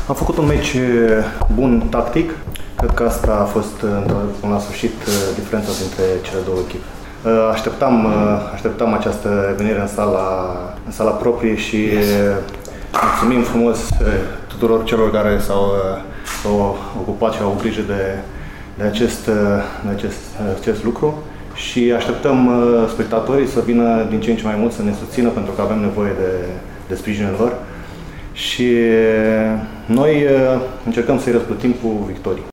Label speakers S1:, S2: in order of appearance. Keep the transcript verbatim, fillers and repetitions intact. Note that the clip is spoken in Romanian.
S1: Am făcut un meci bun tactic. Cred că asta a fost până la sfârșit diferența dintre cele două echipe. Așteptam, așteptam această venire în sala, în sala proprie și mulțumim frumos tuturor celor care s-au, s-au ocupat și au grijă de, de, acest, de acest, acest lucru și așteptăm spectatorii să vină din ce în ce mai mult să ne susțină pentru că avem nevoie de, de sprijinul lor și noi încercăm să-i răsplătim cu victorii.